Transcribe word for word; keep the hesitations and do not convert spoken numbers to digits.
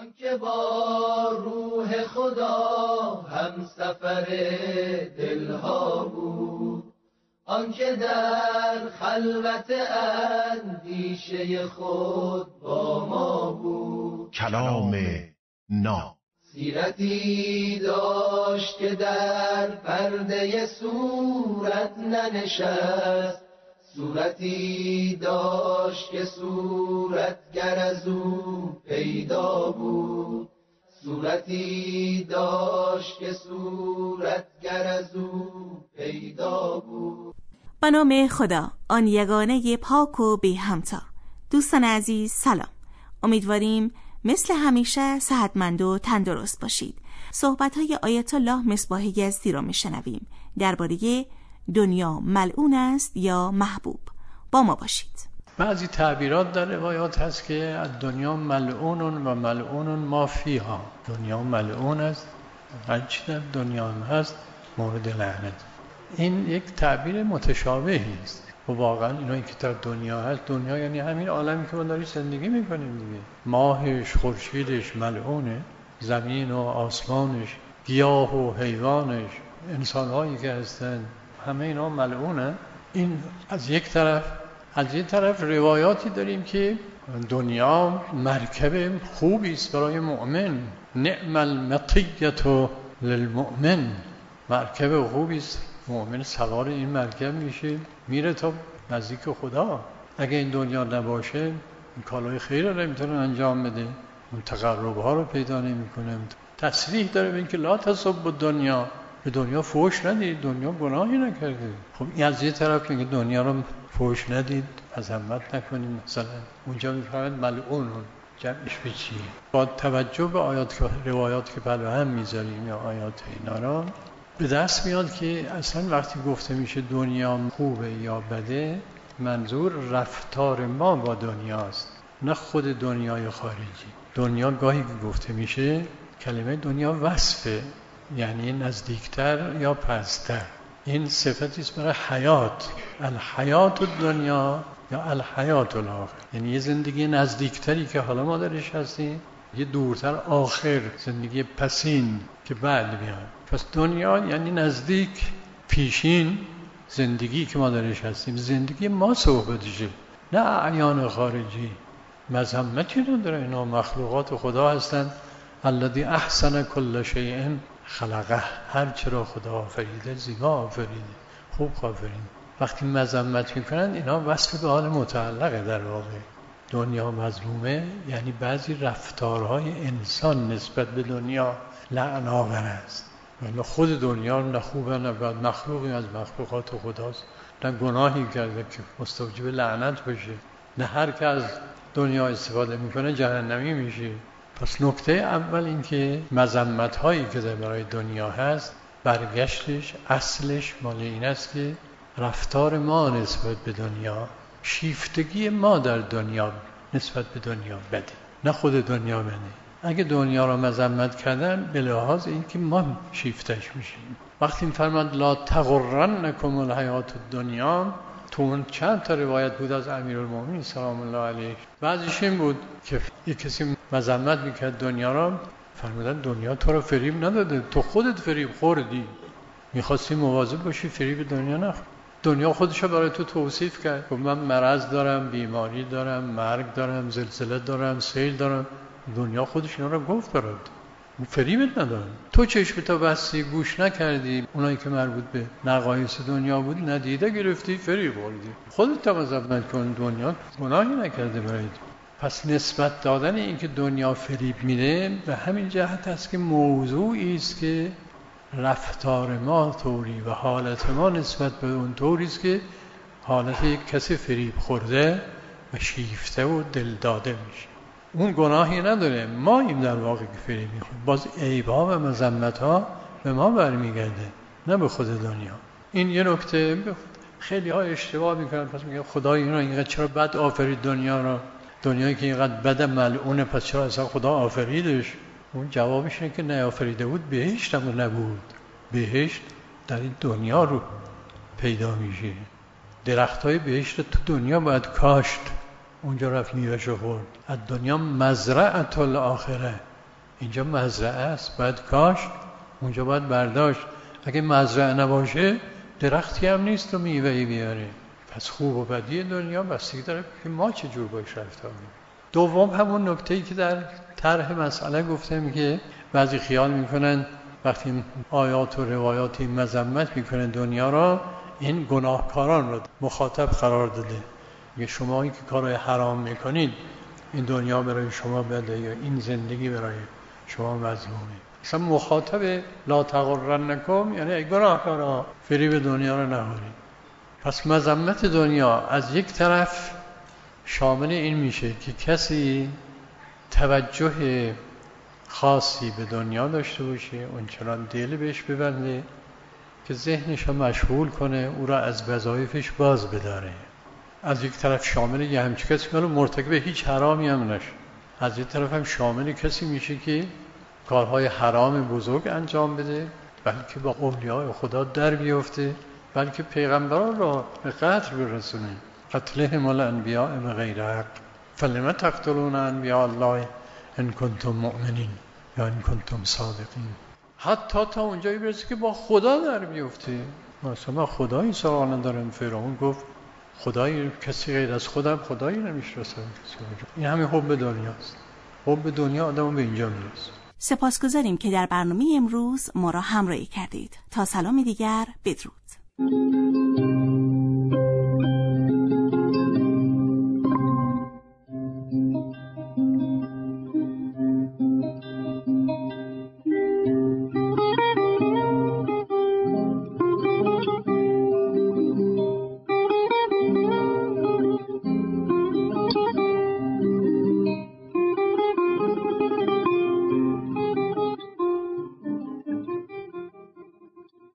آنکه با روح خدا هم سفر دلها بود، آنکه در خلوت اندیشه خود با ما بود. کلام نا سیرتی داشت که در پرده صورت ننشست، صورتی داشت که صورتگر از او پیدا بود، صورتی داشت که صورتگر از او پیدا بود. به نام خدا، آن یگانه پاک و بی همتا. دوستان عزیز سلام، امیدواریم مثل همیشه صحتمند و تندرست باشید. صحبت‌های آیت الله مصباح یزدی را میشنویم درباره دنیا ملعون است یا محبوب. با ما باشید. بعضی تعبیرات در روایات هست که دنیا ملعون و ملعون ما فیها. دنیا ملعون است، هر چی در دنیا هست مورد لعنت. این یک تعبیر متشابهی است و واقعا اینایی که در دنیا هست، دنیا یعنی همین عالمی که ما داریم زندگی میکنیم دیگه. ماهش، خورشیدش ملعونه، زمین و آسمانش، گیاه و حیوانش، انسانهایی که هستن، همه اینا ملعونه. این از یک طرف. از یک طرف روایاتی داریم که دنیا مرکب خوبی است برای مؤمن. نعم المطیة للمؤمن، مرکب خوبی است. مؤمن سوار این مرکب میشه، میره تا نزدیک خدا. اگه این دنیا نباشه این کارهای خیر رو نمیتونه انجام بده، اون تقرب ها رو پیدا نمیکنه. تصریح داره به این که لا تسبوا دنیا، به دنیا فحش ندید، دنیا گناهی نکرده. خب این از یه طرف میگه دنیا رو فحش ندید، مذمت نکنید. مثلا اونجا میفرماید ملعون، جمعش به چیه؟ با توجه به آیات روایات که بلو هم میذاریم یا آیات اینا را، به دست میاد که اصلا وقتی گفته میشه دنیا خوبه یا بده، منظور رفتار ما با دنیاست، نه خود دنیای خارجی. دنیا گاهی که گفته میشه کلمه دنیا وصفه، یعنی نزدیکتر یا پستر. این صفتی است برای حیات، الحیات الدنیا یا الحیات الاخر، یعنی یه زندگی نزدیکتری که حالا ما درش هستیم، یه دورتر آخر، زندگی پسین که بعد میاد. پس دنیا یعنی نزدیک، پیشین زندگی که ما درش هستیم، زندگی ما صحبتشه، نه اعیان خارجی. مذمتی نداره، اینا مخلوقات خدا هستن. الذی احسن کل شیء خلقه، هر چرا خدا آفریده زیبا آفریده، خوب آفریده. وقتی مذمت میکنن اینا وصف به حال متعلقه. در واقع دنیا مذمومه یعنی بعضی رفتارهای انسان نسبت به دنیا لعن‌آور است. ولی خود دنیا نه خوبه نه بد، مخلوقی از مخلوقات خداست، نه گناهی کرده که مستوجب لعنت بشه، نه هر که از دنیا استفاده میکنه جهنمی میشه. پس نکته اول این که مذمت هایی که در برای دنیا هست، برگشتش اصلش مال این است که رفتار ما نسبت به دنیا، شیفتگی ما در دنیا نسبت به دنیا بده، نه خود دنیا بده. اگه دنیا را مذمت کردن به لحاظ این که ما شیفتش میشیم. وقتی فرمود لا تغرنکم الحیات الدنیا، تو اون چند تا روایت بود از امیرالمومنین سلام الله علیه، بعضیش این بود که یک کسی مذمت میکرد دنیا را، فرمودن دنیا تو رو فریب نداده، تو خودت فریب خوردی، میخواستی مواظب باشی فریب دنیا نخور. دنیا خودشو برای تو توصیف کرد، گفت من مرض دارم، بیماری دارم، مرگ دارم، زلزله دارم، سیل دارم. دنیا خودش اینا رو گفت برات، فریبت ندارم. تو چشمتو بستی، گوش نکردی، اونایی که مربوط به نقایص دنیا بود ندیده گرفتی، فریب خوردی. خودت مذمت کن، دنیا گناهی نکرده برات. پس نسبت دادن این که دنیا فریب میده به همین جهت است که موضوعی است که رفتار ما طوری و حالت ما نسبت به اون طوری است که حالت یک کسی فریب خورده و شیفته و دل داده میشه. اون گناهی نداره، ما این در واقع که فریب میخوریم. باز عیب‌ها و مذمت‌ها به ما برمیگرده، نه به خود دنیا. این یه نکته. خیلی ها اشتباه میکنن، پس میگن خدای اینا اینقدر چرا بد آفرید دنیا را، دنیایی که اینقدر بد ملعونه پس چرا اصلا خدا آفریدش؟ اون جوابش اینه که نیافریده بود بهشت هم نبود. بهشت در این دنیا رو پیدا میشه. درختای بهشت تو دنیا باید کاشت، اونجا رفت میوهشو خورد. از دنیا مزرعة الاخره، اینجا مزرعه است، باید کاشت، اونجا باید برداشت. اگه مزرعه نباشه درختی هم نیست و میوه‌ای بیاره. پس خوب و بدی دنیا بستگی داره که ما چه جور باش رفتار کنیم. دوم همون نکته‌ای که در طرح مسئله گفتم که بعضی خیال میکنن وقتی آیات و روایاتی مذمت میکنن دنیا را، این گناهکاران را مخاطب قرار داده. میگه شما این که کارهای حرام میکنید این دنیا برای شما بده یا این زندگی برای شما مذمومه. اصلا مخاطب لا تغرنکم یعنی ای گناهکارا فریب دنیا را نخورید. پس مذمت دنیا از یک طرف شامل این میشه که کسی توجه خاصی به دنیا داشته باشه، اونچنان دل بهش ببنده که ذهنش رو مشغول کنه، او را از وظایفش باز بداره. از یک طرف شامل یه همچی کسی که مرتکب هیچ حرامی هم نشه. از یک طرف هم شامل کسی میشه که کارهای حرام بزرگ انجام بده، بلکه با اولیاء خدا در بیفته، بلکه پیغمبران را به قتل برسونه. قتلهم الانبیاء بغیر حق فلم تقتلون انبیاء الله ان کنتم مؤمنین یا ان کنتم صادقین. حتی تا اونجایی برسه که با خدا در بیفته. مثلا خدایی سراغ ندارم. فرعون گفت خدایی کسی غیر از خودم خدایی نمیشناسه. این همین حب دنیاست. حب دنیا آدمو به اینجا میرسه. سپاسگزاریم که در برنامه امروز ما را همراهی کردید. تا سلامی دیگر، بدرود.